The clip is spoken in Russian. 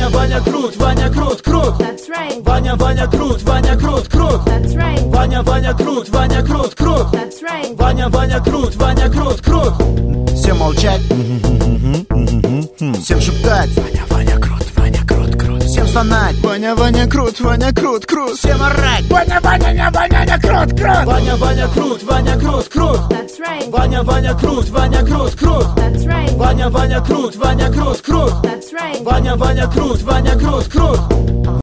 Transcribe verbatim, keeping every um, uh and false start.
Ваня, Ваня, крут, Ваня, крут, крут. That's right. Ваня, Ваня, крут, Ваня, крут, крут. That's right. Ваня, Ваня, крут, Ваня, крут, крут. That's right. Ваня, Ваня, крут, Ваня, крут, крут. Всем молчать, всем шептать. Ваня, Ваня, крут, Ваня, крут, крут. Всем стонать. Ваня, Ваня, крут, Ваня, крут, крут. Всем орать. Ваня, Ваня, ня, Ваня, ня, крут, крут. Ваня, Ваня, крут, Ваня, крут, крут. That's right. Ваня, Ваня, крут, Ваня, крут, крут. That's right. Ваня, Ваня, крут, Ваня, крут, крут. That's right. Ваня, Ваня, крут, Ваня, крут, крут.